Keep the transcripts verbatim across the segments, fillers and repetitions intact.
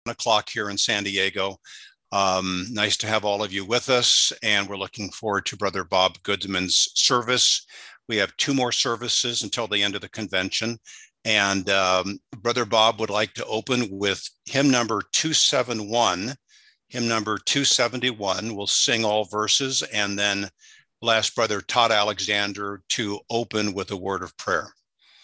o'clock here in San Diego. Um, nice to have all of you with us, and we're looking forward to Brother Bob Goodman's service. We have two more services until the end of the convention, and um, Brother Bob would like to open with hymn number two seventy-one. Hymn number two seventy-one. We'll sing all verses, and then we'll ask Brother Todd Alexander to open with a word of prayer.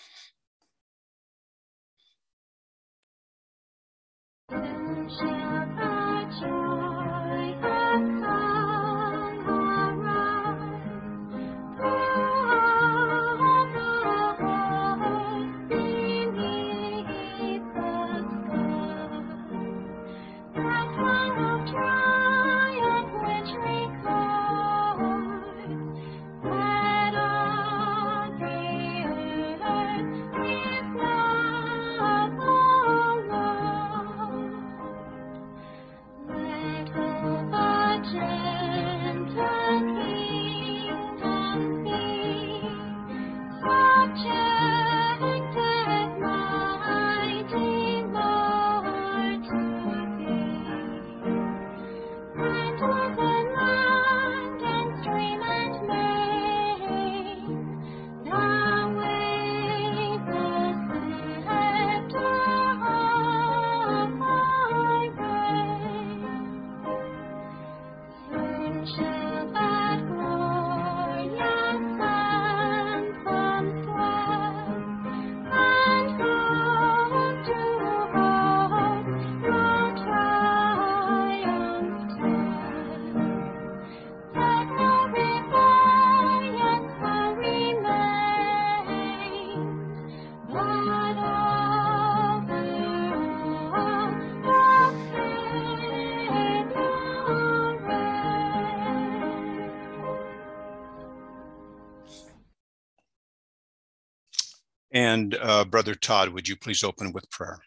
And uh, Brother Todd, would you please open with prayer?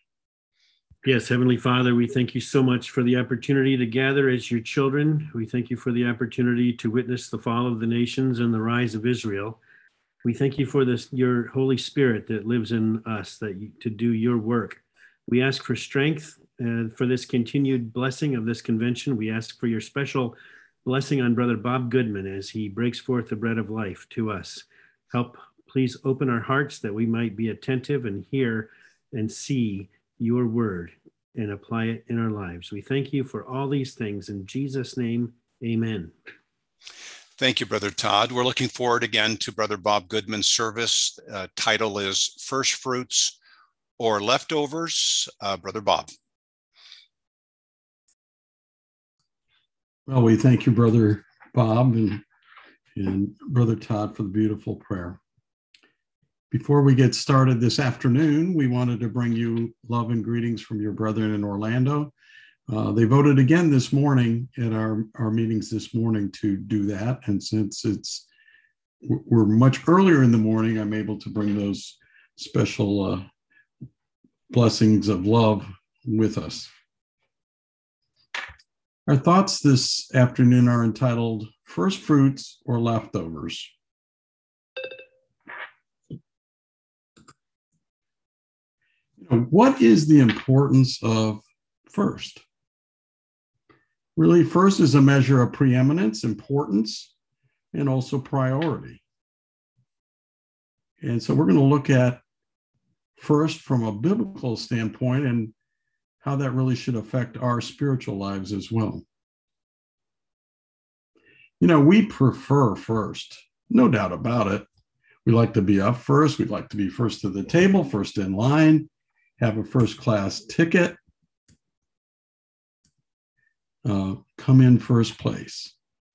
Yes, Heavenly Father, we thank you so much for the opportunity to gather as your children. We thank you for the opportunity to witness the fall of the nations and the rise of Israel. We thank you for this, your Holy Spirit that lives in us, that you, to do your work. We ask for strength uh, for this continued blessing of this convention. We ask for your special blessing on Brother Bob Goodman as he breaks forth the bread of life to us. Help Please open our hearts that we might be attentive and hear and see your word and apply it in our lives. We thank you for all these things. In Jesus' name, amen. Thank you, Brother Todd. We're looking forward again to Brother Bob Goodman's service. Uh, title is First Fruits or Leftovers. Uh, Brother Bob. Well, we thank you, Brother Bob and, and Brother Todd, for the beautiful prayer. Before we get started this afternoon, we wanted to bring you love and greetings from your brethren in Orlando. Uh, they voted again this morning at our, our meetings this morning to do that. And since it's we're much earlier in the morning, I'm able to bring those special uh, blessings of love with us. Our thoughts this afternoon are entitled First Fruits or Leftovers. What is the importance of first? Really, first is a measure of preeminence, importance, and also priority. And so we're going to look at first from a biblical standpoint and how that really should affect our spiritual lives as well. You know, we prefer first, no doubt about it. We like to be up first. We'd like to be first to the table, first in line, have a first class ticket, uh, come in first place.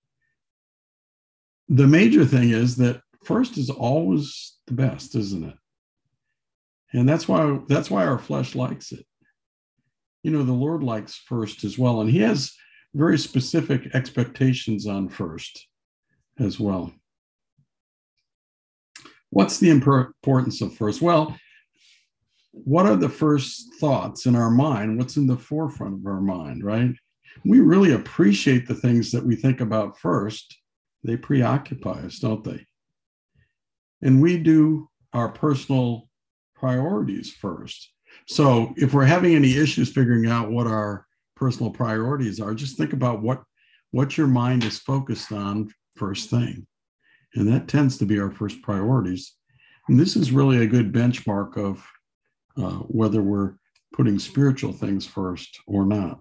The major thing is that first is always the best, isn't it? And that's why that's why our flesh likes it. You know, the Lord likes first as well, and he has very specific expectations on first as well. What's the importance of first? Well, what are the first thoughts in our mind? What's in the forefront of our mind, right? We really appreciate the things that we think about first. They preoccupy us, don't they? And we do our personal priorities first. So if we're having any issues figuring out what our personal priorities are, just think about what, what your mind is focused on first thing. And that tends to be our first priorities. And this is really a good benchmark of uh, whether we're putting spiritual things first or not.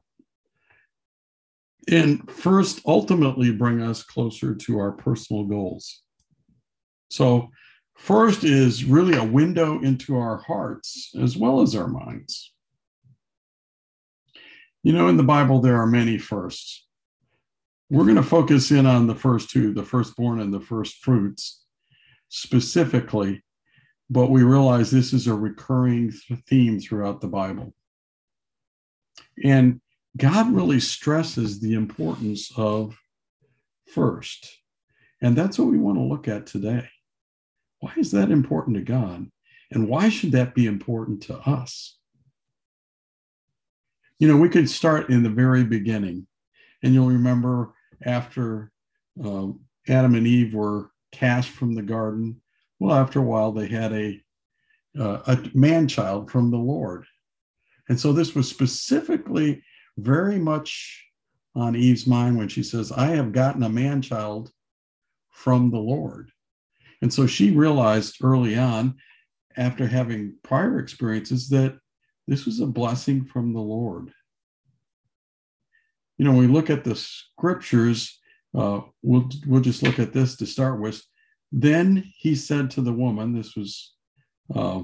And first, ultimately bring us closer to our personal goals. So first is really a window into our hearts as well as our minds. You know, in the Bible, there are many firsts. We're going to focus in on the first two, the firstborn and the first fruits specifically, but we realize this is a recurring theme throughout the Bible. And God really stresses the importance of first. And that's what we want to look at today. Why is that important to God? And why should that be important to us? You know, we could start in the very beginning. And you'll remember after uh, Adam and Eve were cast from the garden, well, after a while, they had a, uh, a man-child from the Lord. And so this was specifically very much on Eve's mind when she says, I have gotten a man-child from the Lord. And so she realized early on, after having prior experiences, that this was a blessing from the Lord. You know, when we look at the scriptures, uh, we'll, we'll just look at this to start with. Then he said to the woman, this was uh,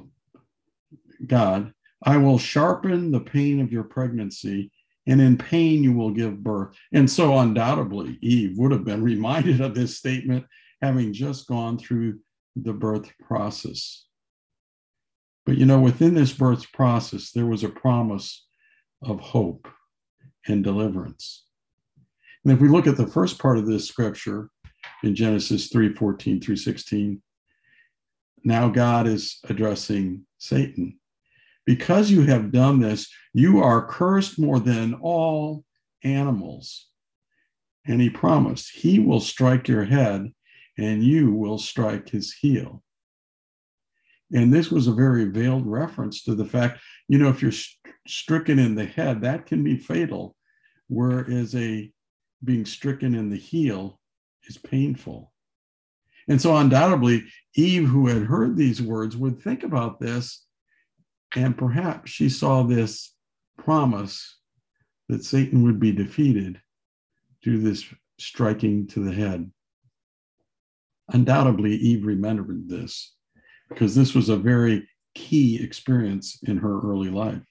God, I will sharpen the pain of your pregnancy, and in pain you will give birth. And so undoubtedly, Eve would have been reminded of this statement, having just gone through the birth process. But you know, within this birth process, there was a promise of hope and deliverance. And if we look at the first part of this scripture in Genesis three fourteen through sixteen, now God is addressing Satan. Because you have done this, you are cursed more than all animals. And he promised, he will strike your head and you will strike his heel. And this was a very veiled reference to the fact, you know, if you're st- stricken in the head, that can be fatal, whereas a being stricken in the heel is painful. And so undoubtedly, Eve, who had heard these words, would think about this, and perhaps she saw this promise that Satan would be defeated through this striking to the head. Undoubtedly, Eve remembered this because this was a very key experience in her early life.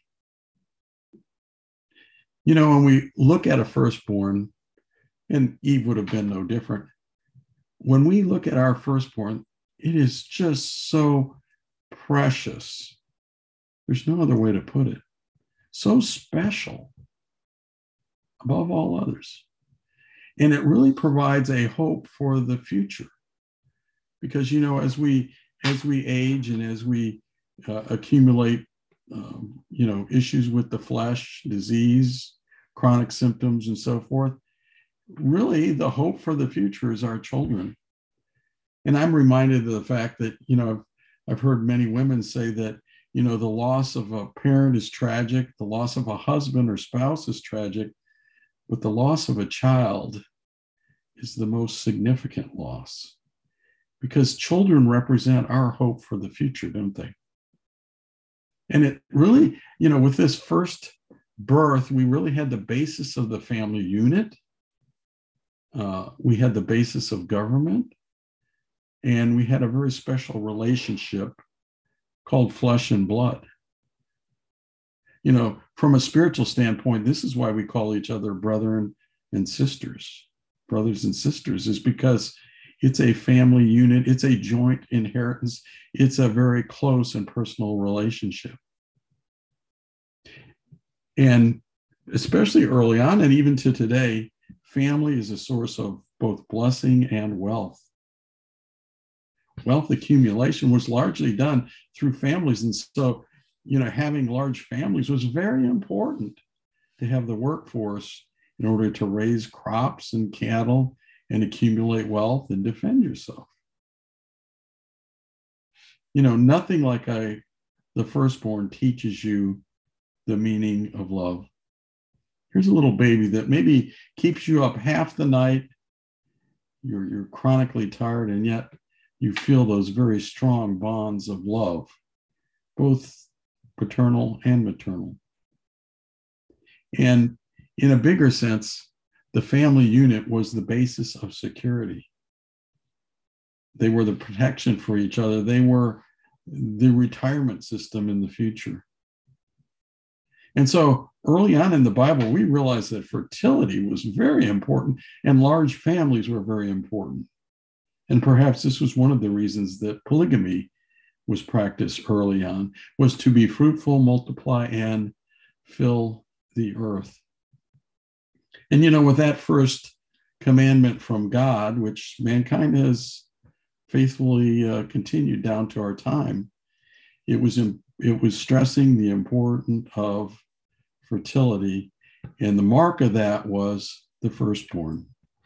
You know, when we look at a firstborn, and Eve would have been no different, when we look at our firstborn, it is just so precious. There's no other way to put it. So special above all others. And it really provides a hope for the future. Because, you know, as we as we age and as we uh, accumulate, um, you know, issues with the flesh, disease, chronic symptoms, and so forth, really the hope for the future is our children. And I'm reminded of the fact that, you know, I've heard many women say that, you know, the loss of a parent is tragic, the loss of a husband or spouse is tragic, but the loss of a child is the most significant loss. Because children represent our hope for the future, don't they? And it really, you know, with this first birth, we really had the basis of the family unit. Uh, we had the basis of government. And we had a very special relationship called flesh and blood. You know, from a spiritual standpoint, this is why we call each other brethren and sisters. Brothers and sisters is because it's a family unit. It's a joint inheritance. It's a very close and personal relationship. And especially early on, and even to today, family is a source of both blessing and wealth. Wealth accumulation was largely done through families. And so, you know, having large families was very important to have the workforce in order to raise crops and cattle and accumulate wealth and defend yourself. You know, nothing like a, the firstborn teaches you the meaning of love. Here's a little baby that maybe keeps you up half the night. You're, you're chronically tired, and yet you feel those very strong bonds of love, both paternal and maternal. And in a bigger sense, the family unit was the basis of security. They were the protection for each other. They were the retirement system in the future. And so early on in the Bible, we realized that fertility was very important and large families were very important. And perhaps this was one of the reasons that polygamy was practiced early on, was to be fruitful, multiply, and fill the earth. And, you know, with that first commandment from God, which mankind has faithfully uh, continued down to our time, it was in, it was stressing the importance of fertility, and the mark of that was the firstborn.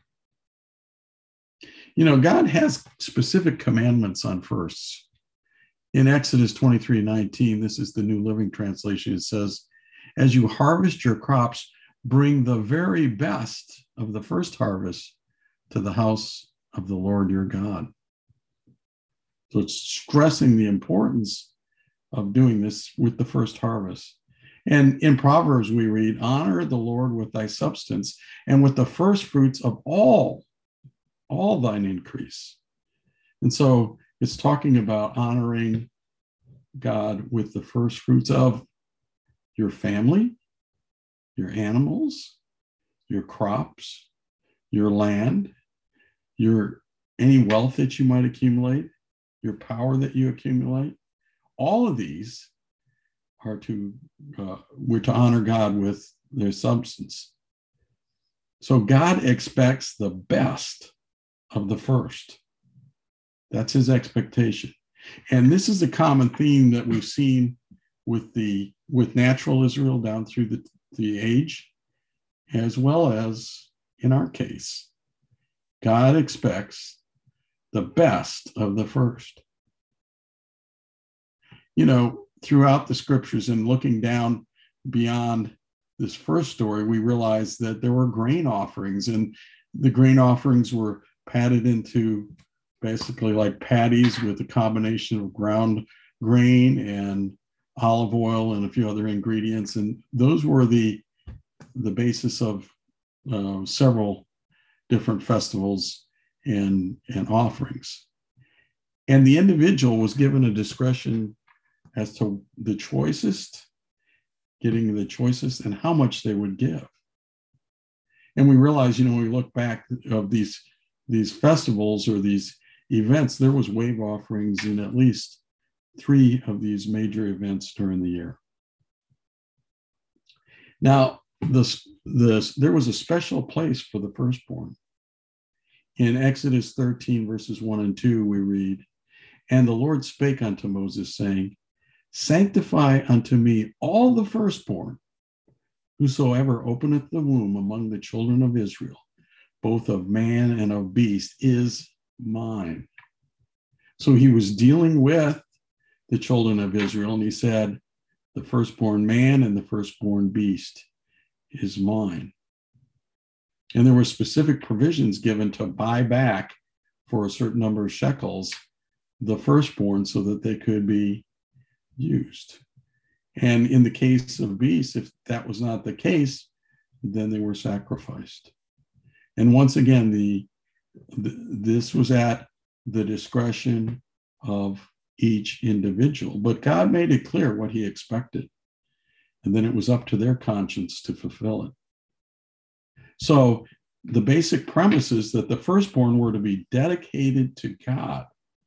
You know, God has specific commandments on firsts. In Exodus twenty-three nineteen, this is the New Living Translation, it says, as you harvest your crops, bring the very best of the first harvest to the house of the Lord your God. So it's stressing the importance of doing this with the first harvest. And in Proverbs, we read, honor the Lord with thy substance and with the first fruits of all, all thine increase. And so it's talking about honoring God with the first fruits of your family, your animals, your crops, your land, your any wealth that you might accumulate, your power that you accumulate. All of these are to, uh, we're to honor God with their substance. So God expects the best of the first. That's his expectation. And this is a common theme that we've seen with the with natural Israel down through the, the age, as well as in our case. God expects the best of the first. You know, throughout the scriptures and looking down beyond this first story, we realized that there were grain offerings, and the grain offerings were patted into basically like patties with a combination of ground grain and olive oil and a few other ingredients. And those were the, the basis of uh, several different festivals and, and offerings. And the individual was given a discretion as to the choicest, getting the choicest and how much they would give. And we realize, you know, when we look back of these, these festivals or these events, there was wave offerings in at least three of these major events during the year. Now, this, this, there was a special place for the firstborn. In Exodus thirteen, verses one and two, we read, and the Lord spake unto Moses, saying, sanctify unto me all the firstborn, whosoever openeth the womb among the children of Israel, both of man and of beast, is mine. So he was dealing with the children of Israel, and he said, the firstborn man and the firstborn beast is mine. And there were specific provisions given to buy back for a certain number of shekels the firstborn so that they could be used. And in the case of beasts, if that was not the case, then they were sacrificed. And once again, the, the this was at the discretion of each individual. But God made it clear what he expected. And then it was up to their conscience to fulfill it. So the basic premise is that the firstborn were to be dedicated to God.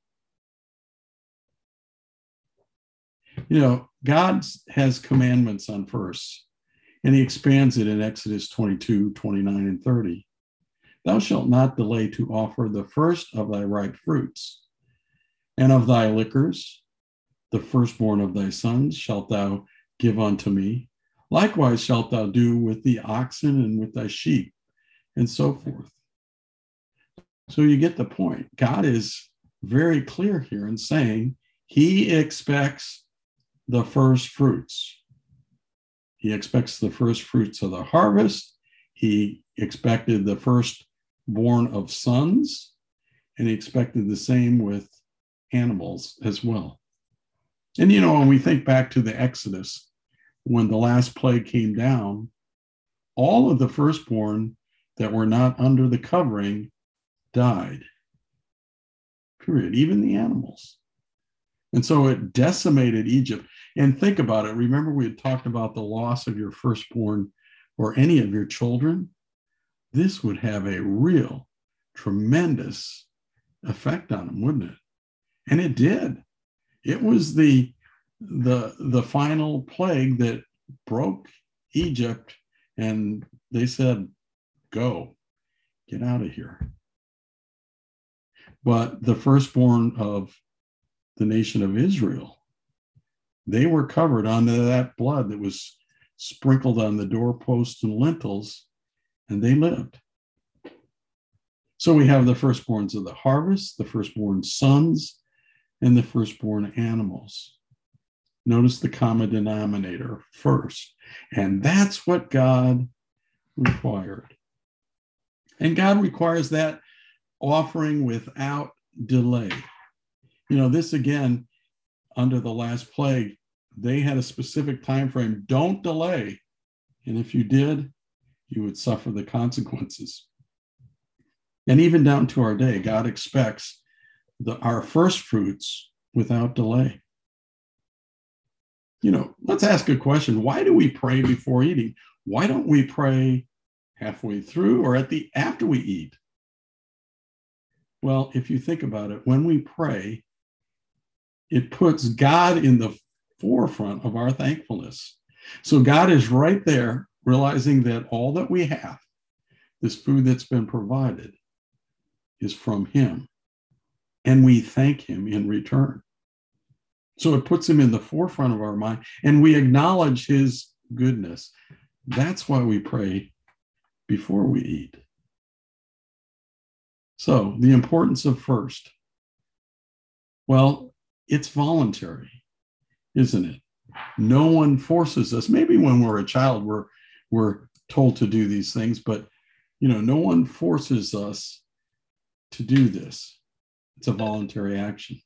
You know, God has commandments on firsts, and he expands it in Exodus twenty-two, twenty-nine, and thirty. Thou shalt not delay to offer the first of thy ripe fruits, and of thy liquors, the firstborn of thy sons shalt thou give unto me. Likewise shalt thou do with the oxen and with thy sheep, and so forth. So you get the point. God is very clear here in saying he expects the first fruits. He expects the first fruits of the harvest. He expected the firstborn of sons, and he expected the same with animals as well. And, you know, when we think back to the Exodus, when the last plague came down, all of the firstborn that were not under the covering died. Period. Even the animals. And so it decimated Egypt. And think about it. Remember, we had talked about the loss of your firstborn or any of your children. This would have a real, tremendous effect on them, wouldn't it? And it did. It was the, the, the final plague that broke Egypt, and they said, go, get out of here. But the firstborn of the nation of Israel, they were covered under that blood that was sprinkled on the doorposts and lintels, and they lived. So we have the firstborns of the harvest, the firstborn sons, and the firstborn animals. Notice the common denominator first. And that's what God required. And God requires that offering without delay. You know, this again, under the last plague, they had a specific time frame. Don't delay. And if you did, you would suffer the consequences. And even down to our day, God expects the, our first fruits without delay. You know, let's ask a question. Why do we pray before eating? Why don't we pray halfway through or at the after we eat? Well, if you think about it, when we pray, it puts God in the forefront of our thankfulness. So God is right there, realizing that all that we have, this food that's been provided, is from him. And we thank him in return. So it puts him in the forefront of our mind, and we acknowledge his goodness. That's why we pray before we eat. So the importance of first. Well, it's voluntary, isn't it? No one forces us. Maybe when we're a child, we're, we're told to do these things, but you know, no one forces us to do this. It's a voluntary action.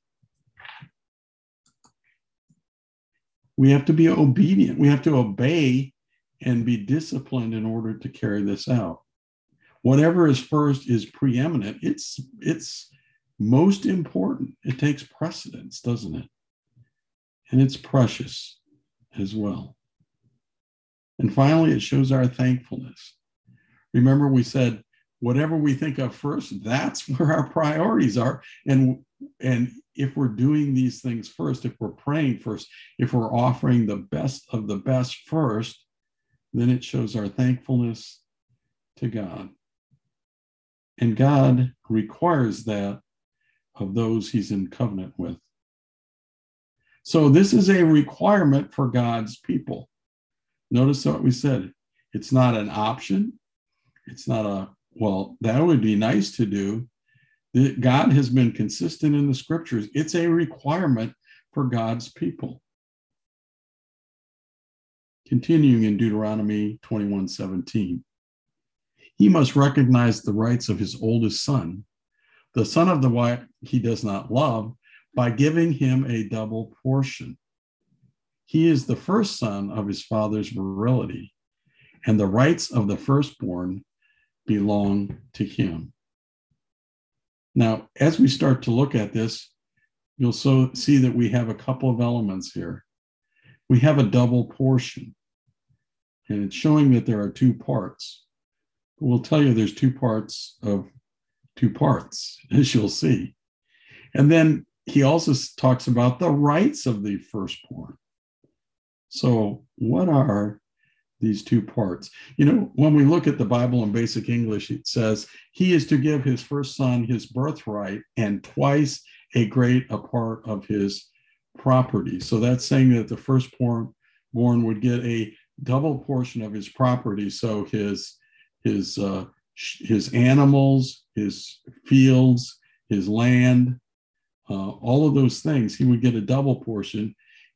We have to be obedient. We have to obey and be disciplined in order to carry this out. Whatever is first is preeminent. It's, it's most important. It takes precedence, doesn't it? And it's precious as well. And finally, it shows our thankfulness. Remember, we said, whatever we think of first, that's where our priorities are. And, and if we're doing these things first, if we're praying first, if we're offering the best of the best first, then it shows our thankfulness to God. And God requires that of those he's in covenant with. So this is a requirement for God's people. Notice what we said. It's not an option. It's not a, well, that would be nice to do. God has been consistent in the scriptures. It's a requirement for God's people. Continuing in Deuteronomy twenty-one seventeen. He must recognize the rights of his oldest son, the son of the wife he does not love, by giving him a double portion. He is the first son of his father's virility, and the rights of the firstborn belong to him. Now, as we start to look at this, you'll so see that we have a couple of elements here. We have a double portion, and it's showing that there are two parts. We'll tell you there's two parts of two parts, as you'll see. And then he also talks about the rights of the firstborn. So what are these two parts? You know, when we look at the Bible in basic English, it says, he is to give his first son his birthright and twice a great a part of his property. So that's saying that the firstborn born would get a double portion of his property. So his, his, uh, his animals, his fields, his land, uh, all of those things, he would get a double portion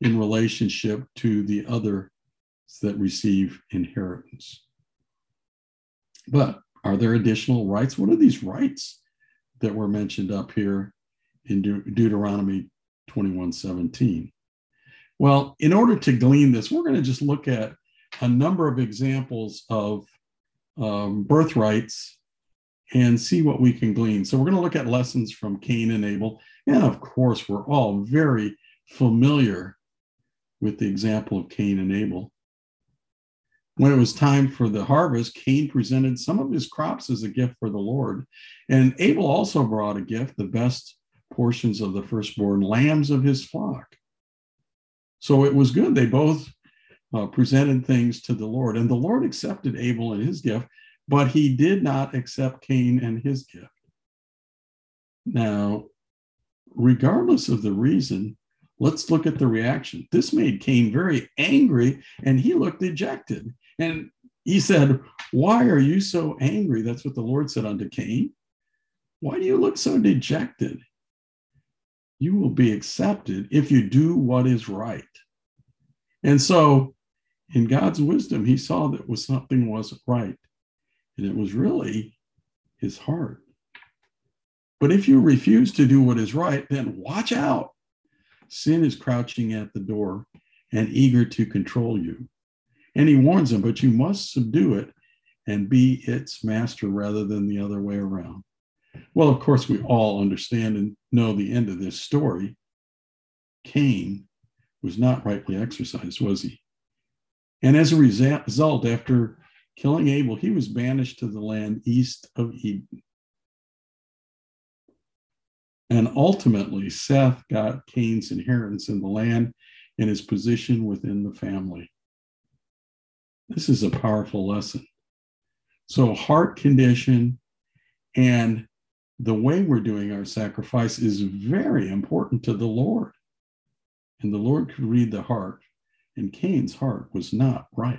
in relationship to the others that receive inheritance. But are there additional rights? What are these rights that were mentioned up here in De- Deuteronomy twenty-one seventeen? Well, in order to glean this, we're going to just look at a number of examples of um, birthrights and see what we can glean. So we're going to look at lessons from Cain and Abel. And of course, we're all very familiar with the example of Cain and Abel. When it was time for the harvest, Cain presented some of his crops as a gift for the Lord. And Abel also brought a gift, the best portions of the firstborn lambs of his flock. So it was good. They both uh, presented things to the Lord. And the Lord accepted Abel and his gift, but he did not accept Cain and his gift. Now, regardless of the reason, let's look at the reaction. This made Cain very angry, and he looked dejected. And he said, "Why are you so angry?" That's what the Lord said unto Cain. "Why do you look so dejected? You will be accepted if you do what is right." And so, in God's wisdom, he saw that was something wasn't right. And it was really his heart. But if you refuse to do what is right, then watch out. Sin is crouching at the door and eager to control you. And he warns them, but you must subdue it and be its master rather than the other way around. Well, of course, we all understand and know the end of this story. Cain was not rightly exercised, was he? And as a result, after killing Abel, he was banished to the land east of Eden. And ultimately, Seth got Cain's inheritance in the land and his position within the family. This is a powerful lesson. So heart condition and the way we're doing our sacrifice is very important to the Lord. And the Lord could read the heart, and Cain's heart was not right.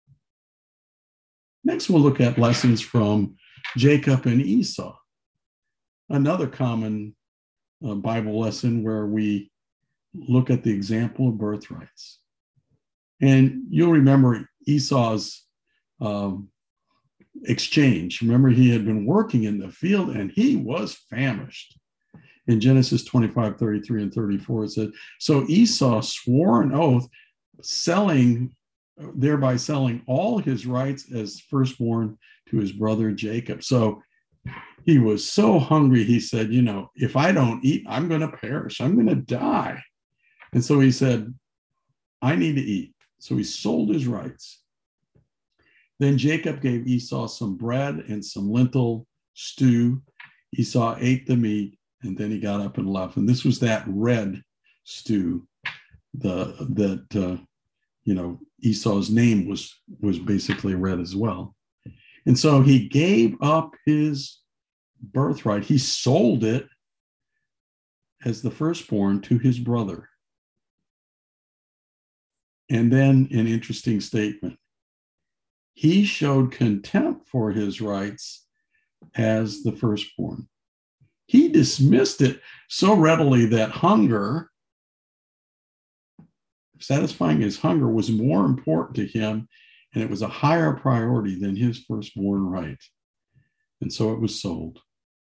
Next, we'll look at lessons from Jacob and Esau. Another common uh, Bible lesson where we look at the example of birthrights. And you'll remember Esau's um, exchange. Remember, he had been working in the field and he was famished. In Genesis twenty-five, thirty-three and thirty-four, it said, "So Esau swore an oath, selling, thereby selling all his rights as firstborn to his brother Jacob." So he was so hungry, he said, you know, if I don't eat, I'm going to perish. I'm going to die. And so he said, I need to eat. So he sold his rights. Then Jacob gave Esau some bread and some lentil stew. Esau ate the meat, and then he got up and left. And this was that red stew, the that uh, you know, Esau's name was was basically red as well. And so he gave up his birthright. He sold it as the firstborn to his brother. And then an interesting statement. He showed contempt for his rights as the firstborn. He dismissed it so readily that hunger, satisfying his hunger, was more important to him, and it was a higher priority than his firstborn right. And so it was sold.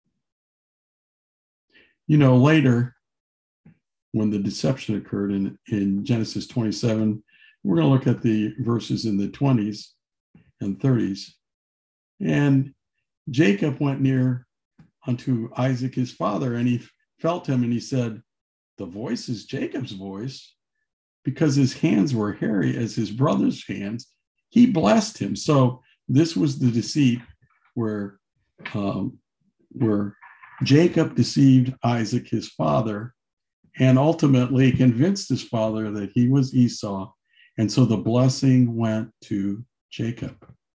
You know, later, when the deception occurred in, in Genesis twenty-seven, we're going to look at the verses in the twenties and thirties. And Jacob went near unto Isaac his father, and he felt him, and he said, "The voice is Jacob's voice," because his hands were hairy as his brother's hands. He blessed him. So this was the deceit where, um, where Jacob deceived Isaac his father, and ultimately convinced his father that he was Esau. And so the blessing went to Jacob.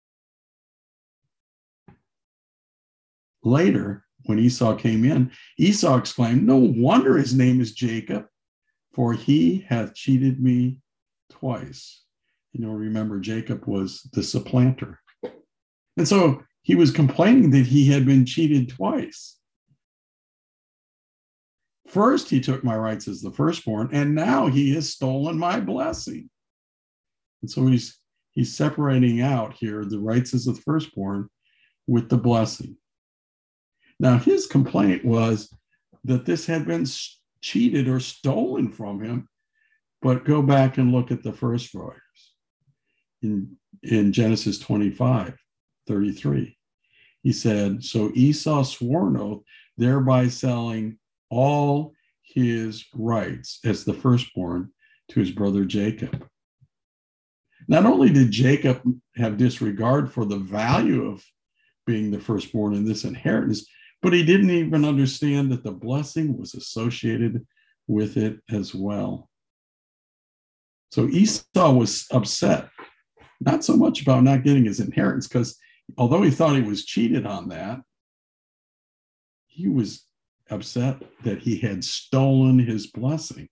Later, when Esau came in, Esau exclaimed, "No wonder his name is Jacob, for he hath cheated me twice." You know, remember, Jacob was the supplanter. And so he was complaining that he had been cheated twice. First, he took my rights as the firstborn, and now he has stolen my blessing. And so he's he's separating out here the rights as the firstborn with the blessing. Now, his complaint was that this had been cheated or stolen from him, but go back and look at the first verse in, in Genesis twenty-five, thirty-three. He said, so Esau swore an oath, thereby selling all his rights as the firstborn to his brother Jacob. Not only did Jacob have disregard for the value of being the firstborn in this inheritance, but he didn't even understand that the blessing was associated with it as well. So Esau was upset, not so much about not getting his inheritance, because although he thought he was cheated on that, he was upset that he had stolen his blessing.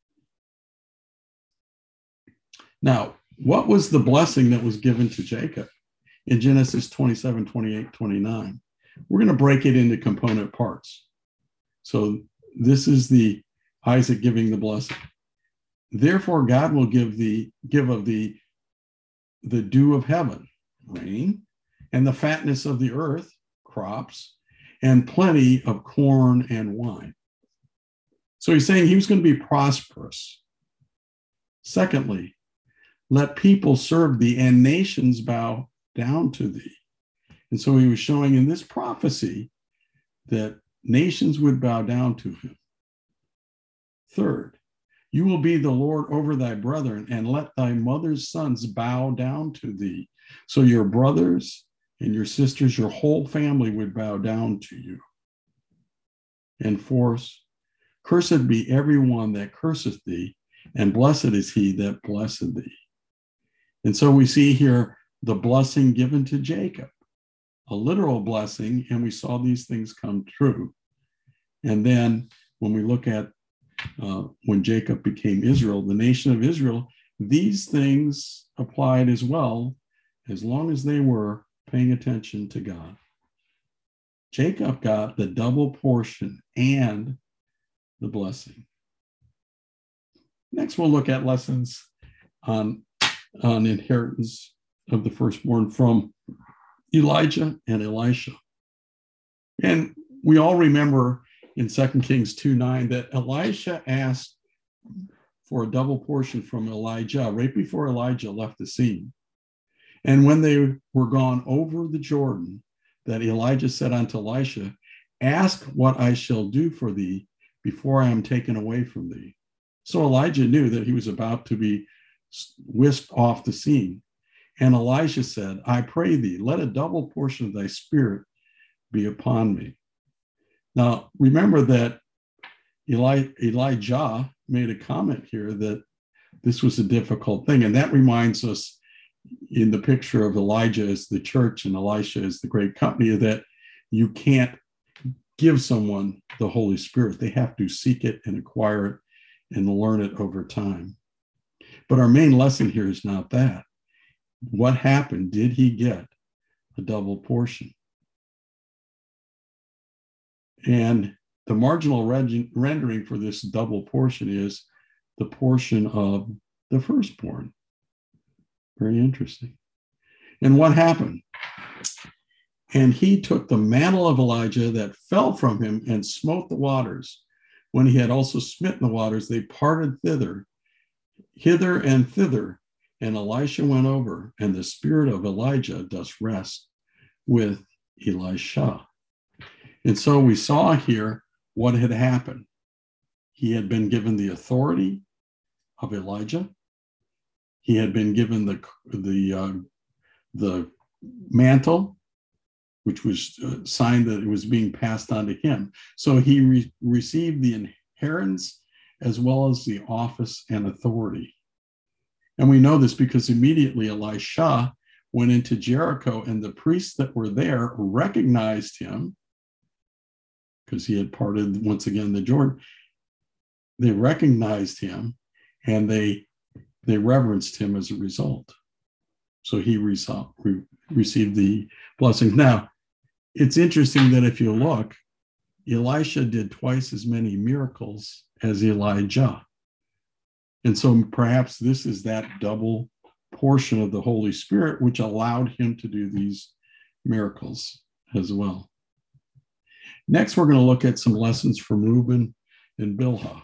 Now, what was the blessing that was given to Jacob in Genesis twenty-seven, twenty-eight, twenty-nine? We're going to break it into component parts. So this is the Isaac giving the blessing. Therefore, God will give the give of the, the dew of heaven, rain, and the fatness of the earth, crops, and plenty of corn and wine. So he's saying he was going to be prosperous. Secondly, let people serve thee and nations bow down to thee. And so he was showing in this prophecy that nations would bow down to him. Third, you will be the Lord over thy brethren, and let thy mother's sons bow down to thee. So your brothers and your sisters, your whole family would bow down to you. And fourth, cursed be everyone that curseth thee, and blessed is he that blesseth thee. And so we see here the blessing given to Jacob, a literal blessing, and we saw these things come true. And then when we look at uh, when Jacob became Israel, the nation of Israel, these things applied as well, as long as they were paying attention to God. Jacob got the double portion and the blessing. Next, we'll look at lessons on, on inheritance of the firstborn from Elijah and Elisha. And we all remember in Second Kings two nine that Elisha asked for a double portion from Elijah right before Elijah left the scene. And when they were gone over the Jordan, that Elijah said unto Elisha, ask what I shall do for thee before I am taken away from thee. So Elijah knew that he was about to be whisked off the scene. And Elisha said, I pray thee, let a double portion of thy spirit be upon me. Now, remember that Eli, Elijah made a comment here that this was a difficult thing. And that reminds us in the picture of Elijah as the church and Elisha as the great company, that you can't give someone the Holy Spirit. They have to seek it and acquire it and learn it over time. But our main lesson here is not that. What happened? Did he get a double portion? And the marginal rendering for this double portion is the portion of the firstborn. Very interesting. And what happened? And he took the mantle of Elijah that fell from him and smote the waters. When he had also smitten the waters, they parted thither, hither and thither. And Elisha went over, and the spirit of Elijah does rest with Elisha. And so we saw here what had happened. He had been given the authority of Elijah. He had been given the, the, uh, the mantle, which was a sign that it was being passed on to him. So he re- received the inheritance as well as the office and authority. And we know this because immediately Elisha went into Jericho, and the priests that were there recognized him because he had parted once again the Jordan. They recognized him, and they they reverenced him as a result. So he re- re- received the blessings. Now, it's interesting that if you look Elisha did twice as many miracles as Elijah. And so perhaps this is that double portion of the Holy Spirit, which allowed him to do these miracles as well. Next, we're going to look at some lessons from Reuben and Bilhah.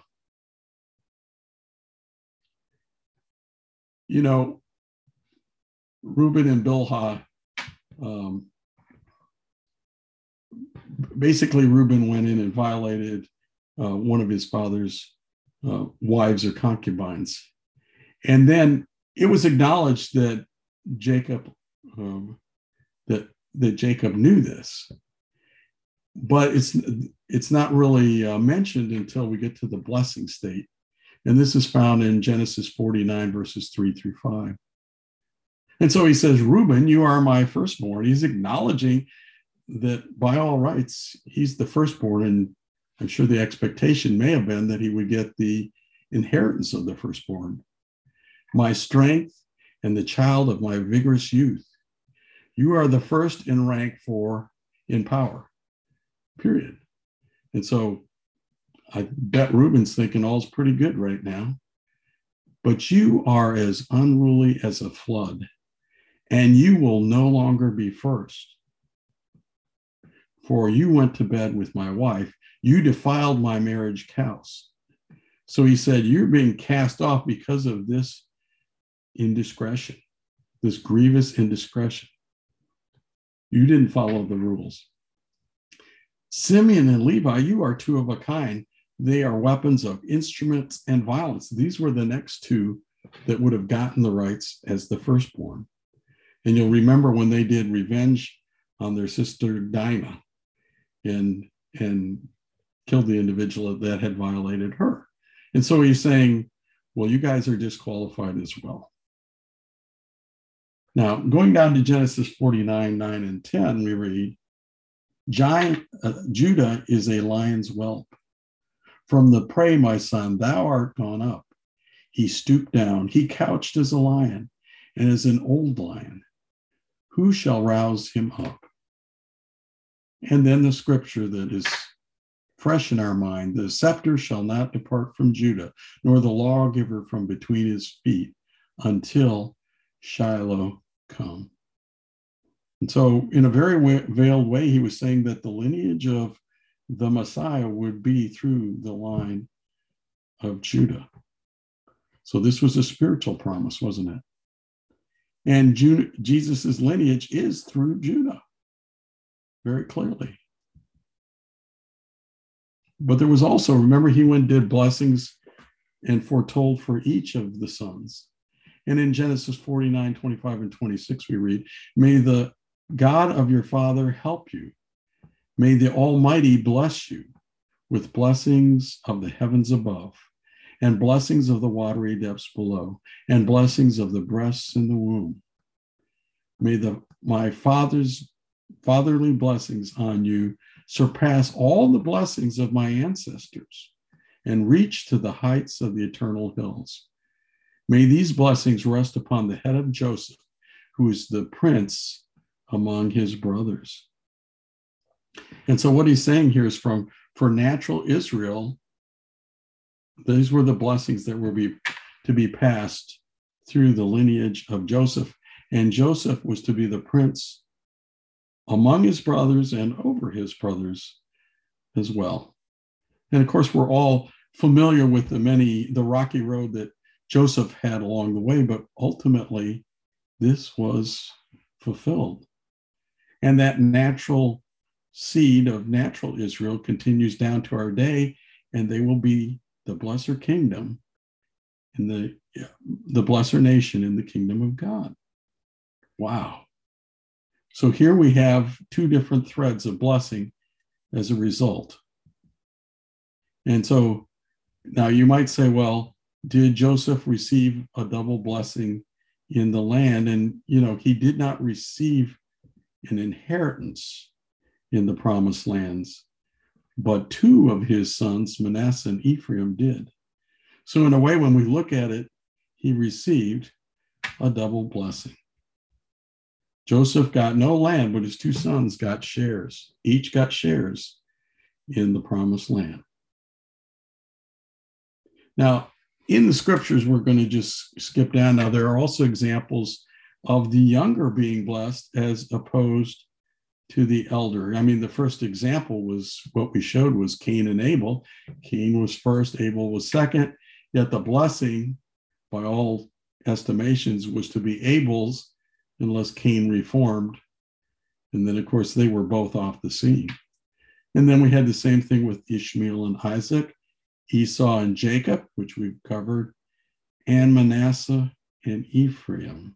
You know, Reuben and Bilhah, um, basically Reuben went in and violated uh, one of his father's uh, wives or concubines. And then it was acknowledged that Jacob, um, that, that Jacob knew this, but it's, it's not really uh, mentioned until we get to the blessing state. And this is found in Genesis forty-nine, verses three through five. And so he says, Reuben, you are my firstborn. He's acknowledging that by all rights, he's the firstborn. And I'm sure the expectation may have been that he would get the inheritance of the firstborn. My strength and the child of my vigorous youth. You are the first in rank for in power, period. And so I bet Reuben's thinking all's pretty good right now. But you are as unruly as a flood, and you will no longer be first. For you went to bed with my wife. You defiled my marriage vows. So he said, you're being cast off because of this indiscretion, this grievous indiscretion. You didn't follow the rules. Simeon and Levi, you are two of a kind. They are weapons of instruments and violence. These were the next two that would have gotten the rights as the firstborn. And you'll remember when they did revenge on their sister Dinah and, and killed the individual that had violated her. And so he's saying, well, you guys are disqualified as well. Now, going down to Genesis forty-nine, nine and ten, we read, Giant, uh, Judah is a lion's whelp. From the prey, my son, thou art gone up. He stooped down, he couched as a lion, and as an old lion. Who shall rouse him up? And then the scripture that is fresh in our mind, the scepter shall not depart from Judah, nor the lawgiver from between his feet, until Shiloh come. And so in a very veiled way, he was saying that the lineage of the Messiah would be through the line of Judah. So this was a spiritual promise, wasn't it? And Judah, Jesus's lineage is through Judah, very clearly. But there was also, remember, he went and did blessings and foretold for each of the sons. And in Genesis forty-nine, twenty-five and twenty-six, we read, may the God of your father help you. May the Almighty bless you with blessings of the heavens above, and blessings of the watery depths below, and blessings of the breasts in the womb. May the my father's fatherly blessings on you surpass all the blessings of my ancestors, and reach to the heights of the eternal hills. May these blessings rest upon the head of Joseph, who is the prince among his brothers. And so what he's saying here is from, for natural Israel, these were the blessings that were be, to be passed through the lineage of Joseph. And Joseph was to be the prince among his brothers and over his brothers as well. And of course, we're all familiar with the many, the rocky road that Joseph had along the way, but ultimately this was fulfilled. And that natural seed of natural Israel continues down to our day, and they will be the blesser kingdom in the, the blesser nation in the kingdom of God. Wow. So here we have two different threads of blessing as a result. And so now you might say, well, did Joseph receive a double blessing in the land? And, you know, he did not receive an inheritance in the promised lands, but two of his sons, Manasseh and Ephraim, did. So in a way, when we look at it, he received a double blessing. Joseph got no land, but his two sons got shares. Each got shares in the promised land. Now, in the scriptures, we're going to just skip down. Now, there are also examples of the younger being blessed as opposed to the elder. I mean, the first example was what we showed was Cain and Abel. Cain was first, Abel was second, yet the blessing, by all estimations, was to be Abel's unless Cain reformed. And then, of course, they were both off the scene. And then we had the same thing with Ishmael and Isaac, Esau and Jacob, which we've covered, and Manasseh and Ephraim.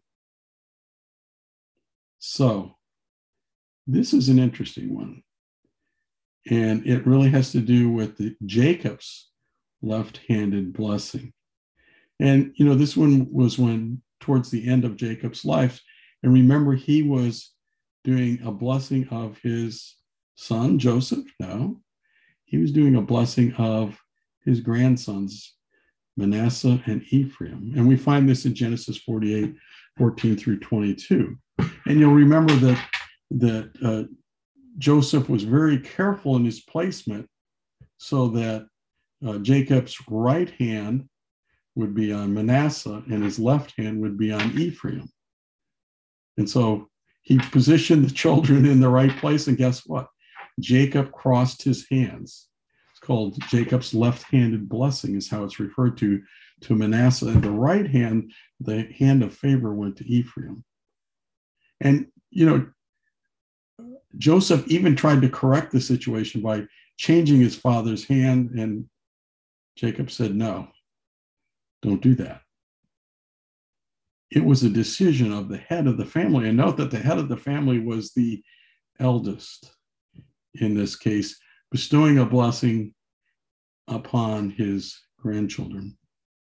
So this is an interesting one. And it really has to do with the Jacob's left-handed blessing. And, you know, this one was when towards the end of Jacob's life. And remember, he was doing a blessing of his son, Joseph. No, he was doing a blessing of his grandsons, Manasseh and Ephraim. And we find this in Genesis forty-eight, fourteen through twenty-two. And you'll remember that, that uh, Joseph was very careful in his placement so that uh, Jacob's right hand would be on Manasseh and his left hand would be on Ephraim. And so he positioned the children in the right place. And guess what? Jacob crossed his hands. It's called Jacob's left-handed blessing is how it's referred to, to Manasseh. And the right hand, the hand of favor went to Ephraim. And, you know, Joseph even tried to correct the situation by changing his father's hand. And Jacob said, no, don't do that. It was a decision of the head of the family. And note that the head of the family was the eldest in this case, bestowing a blessing upon his grandchildren.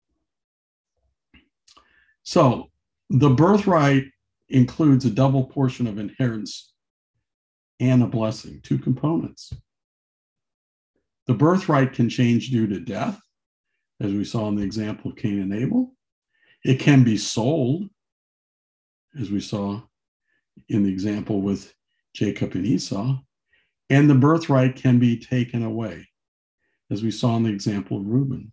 So the birthright includes a double portion of inheritance and a blessing, two components. The birthright can change due to death, as we saw in the example of Cain and Abel. It can be sold, as we saw in the example with Jacob and Esau. And the birthright can be taken away, as we saw in the example of Reuben.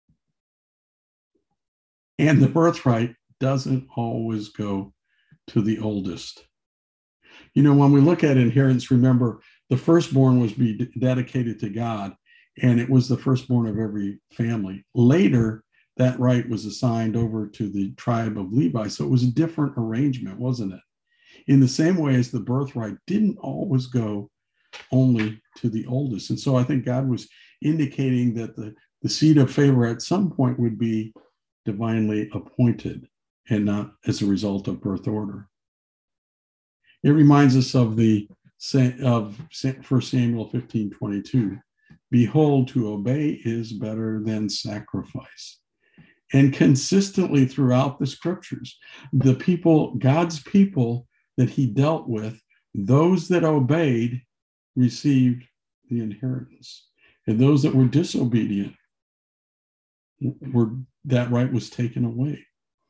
And the birthright doesn't always go to the oldest. You know, when we look at inheritance, remember, the firstborn was be dedicated to God, and it was the firstborn of every family. Later, that right was assigned over to the tribe of Levi. So it was a different arrangement, wasn't it? In the same way as the birthright didn't always go only to the oldest. And so I think God was indicating that the, the seed of favor at some point would be divinely appointed and not as a result of birth order. It reminds us of the of First Samuel fifteen twenty-two. Behold, to obey is better than sacrifice. And consistently throughout the scriptures, the people, God's people that he dealt with, those that obeyed received the inheritance. And those that were disobedient, were that right was taken away.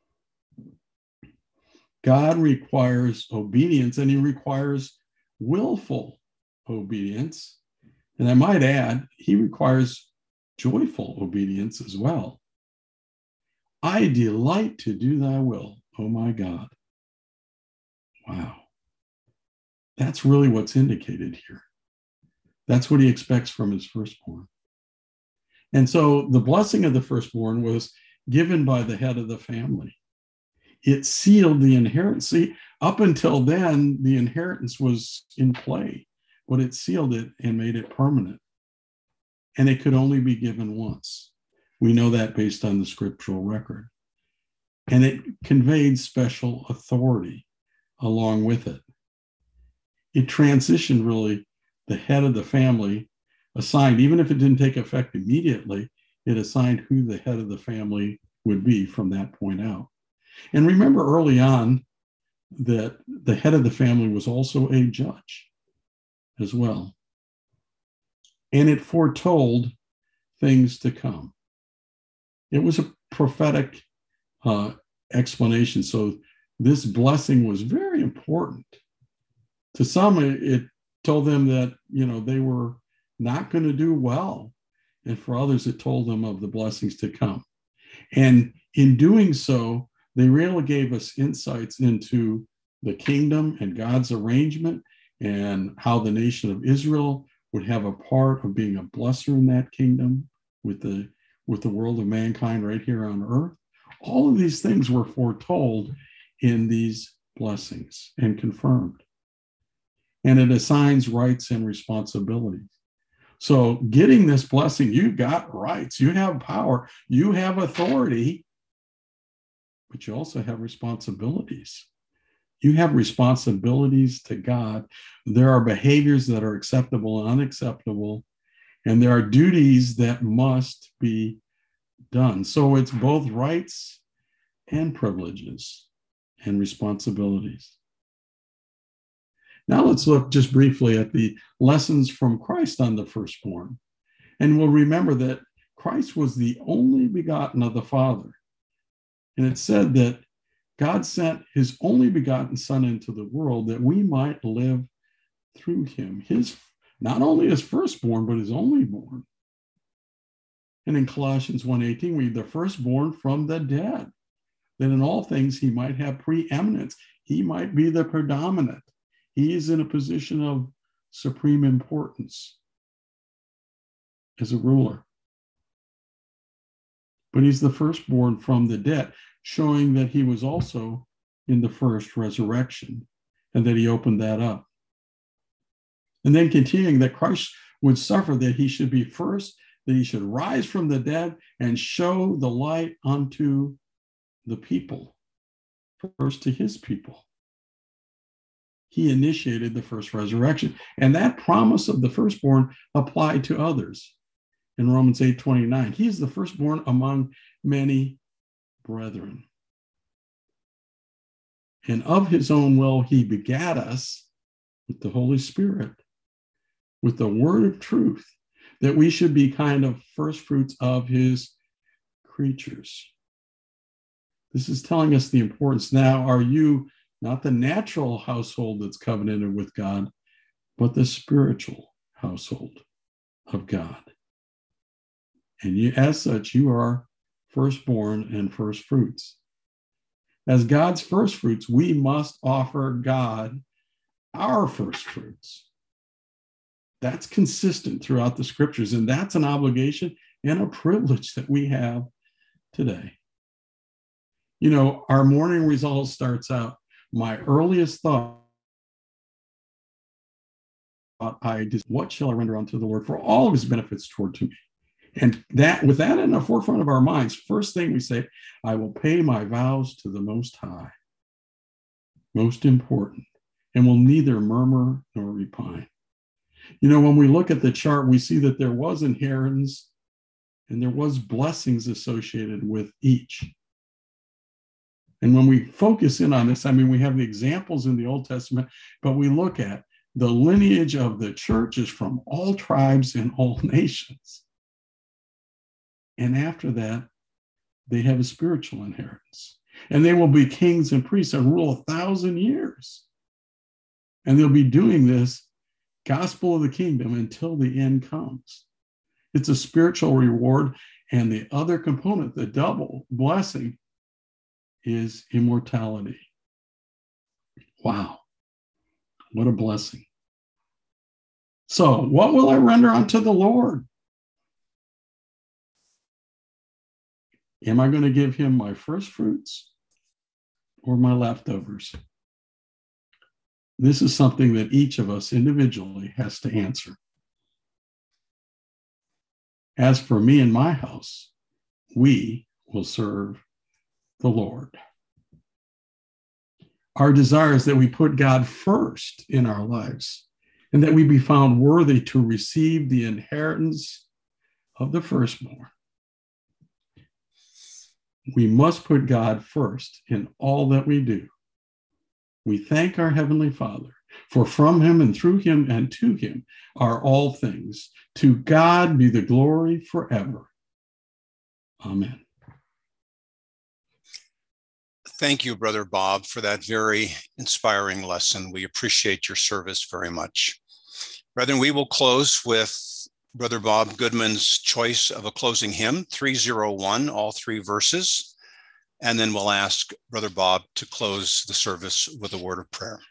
God requires obedience, and he requires willful obedience. And I might add, he requires joyful obedience as well. I delight to do thy will, oh my God. Wow. That's really what's indicated here. That's what he expects from his firstborn. And so the blessing of the firstborn was given by the head of the family. It sealed the inheritance. See, up until then, the inheritance was in play, but it sealed it and made it permanent. And it could only be given once. We know that based on the scriptural record. And it conveyed special authority along with it. It transitioned really the head of the family assigned, even if it didn't take effect immediately, it assigned who the head of the family would be from that point out. And remember early on that the head of the family was also a judge as well. And it foretold things to come. It was a prophetic uh, explanation. So this blessing was very important. To some, it, it told them that, you know, they were not going to do well. And for others, it told them of the blessings to come. And in doing so, they really gave us insights into the kingdom and God's arrangement and how the nation of Israel would have a part of being a blesser in that kingdom with the, with the world of mankind right here on earth. All of these things were foretold in these blessings and confirmed. And it assigns rights and responsibilities. So getting this blessing, you've got rights, you have power, you have authority, but you also have responsibilities. You have responsibilities to God. There are behaviors that are acceptable and unacceptable, and there are duties that must be done. So it's both rights and privileges and responsibilities. Now let's look just briefly at the lessons from Christ on the firstborn. And we'll remember that Christ was the only begotten of the Father. And it said that God sent his only begotten Son into the world that we might live through him. His, not only his firstborn, but his only born. And in Colossians one eighteen, we the firstborn from the dead, that in all things he might have preeminence. He might be the predominant. He is in a position of supreme importance as a ruler. But he's the firstborn from the dead, showing that he was also in the first resurrection and that he opened that up. And then continuing that Christ would suffer, that he should be first, that he should rise from the dead and show the light unto the people, first to his people. He initiated the first resurrection. And that promise of the firstborn applied to others. In Romans eight twenty-nine, he is the firstborn among many brethren. And of his own will, he begat us with the Holy Spirit, with the word of truth, that we should be kind of first fruits of his creatures. This is telling us the importance. Now, are you not the natural household that's covenanted with God, but the spiritual household of God? And you, as such, you are firstborn and first fruits. As God's first fruits, we must offer God our first fruits. That's consistent throughout the scriptures, and that's an obligation and a privilege that we have today. You know, our morning resolve starts out, my earliest thought, I did, what shall I render unto the Lord for all of his benefits toward to me? And that, with that in the forefront of our minds, first thing we say, I will pay my vows to the Most High. Most important. And will neither murmur nor repine. You know, when we look at the chart, we see that there was inheritance and there was blessings associated with each. And when we focus in on this, I mean, we have the examples in the Old Testament, but we look at the lineage of the church is from all tribes and all nations. And after that, they have a spiritual inheritance. And they will be kings and priests and rule a thousand years. And they'll be doing this gospel of the kingdom until the end comes. It's a spiritual reward. And the other component, the double blessing, is immortality. Wow. What a blessing. So, what will I render unto the Lord? Am I going to give him my first fruits or my leftovers? This is something that each of us individually has to answer. As for me and my house, we will serve the Lord. Our desire is that we put God first in our lives and that we be found worthy to receive the inheritance of the firstborn. We must put God first in all that we do. We thank our Heavenly Father, for from him and through him and to him are all things. To God be the glory forever. Amen. Thank you, Brother Bob, for that very inspiring lesson. We appreciate your service very much. Brethren, we will close with Brother Bob Goodman's choice of a closing hymn, three oh one, all three verses. And then we'll ask Brother Bob to close the service with a word of prayer.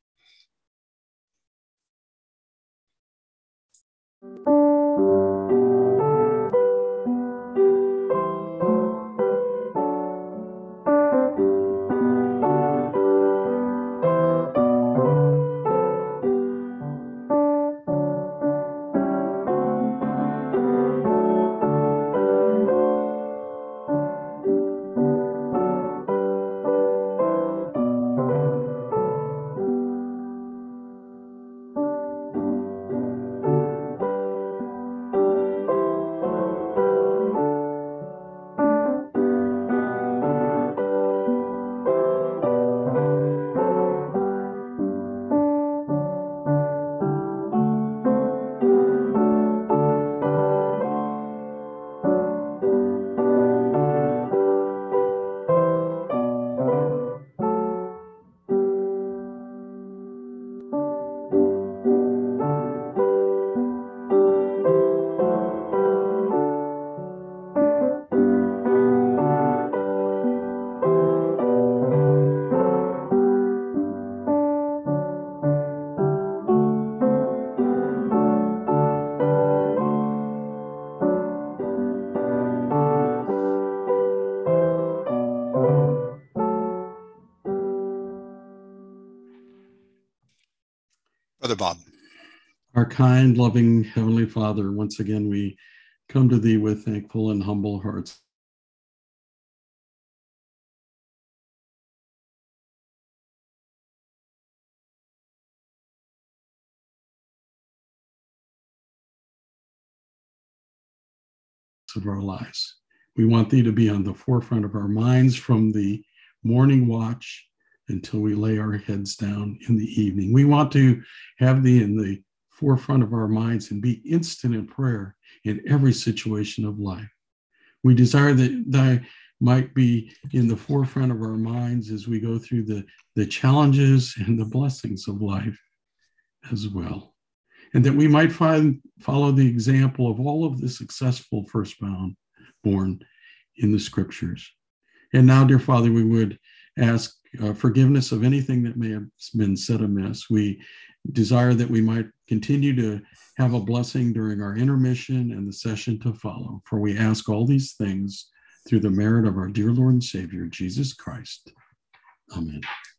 Brother Bob. Our kind, loving Heavenly Father, once again, we come to thee with thankful and humble hearts. Of our lives. We want thee to be on the forefront of our minds from the morning watch until we lay our heads down in the evening. We want to have thee in the forefront of our minds and be instant in prayer in every situation of life. We desire that thy might be in the forefront of our minds as we go through the, the challenges and the blessings of life as well. And that we might find, follow the example of all of the successful firstborn born in the scriptures. And now, dear Father, we would ask uh, forgiveness of anything that may have been said amiss. We desire that we might continue to have a blessing during our intermission and the session to follow. For we ask all these things through the merit of our dear Lord and Savior, Jesus Christ. Amen.